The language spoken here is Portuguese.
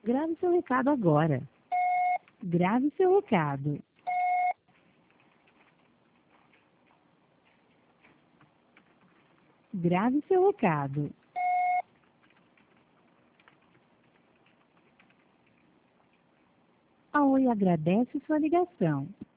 Grave seu recado agora. Grave seu recado. Grave seu recado. A Oi agradece sua ligação.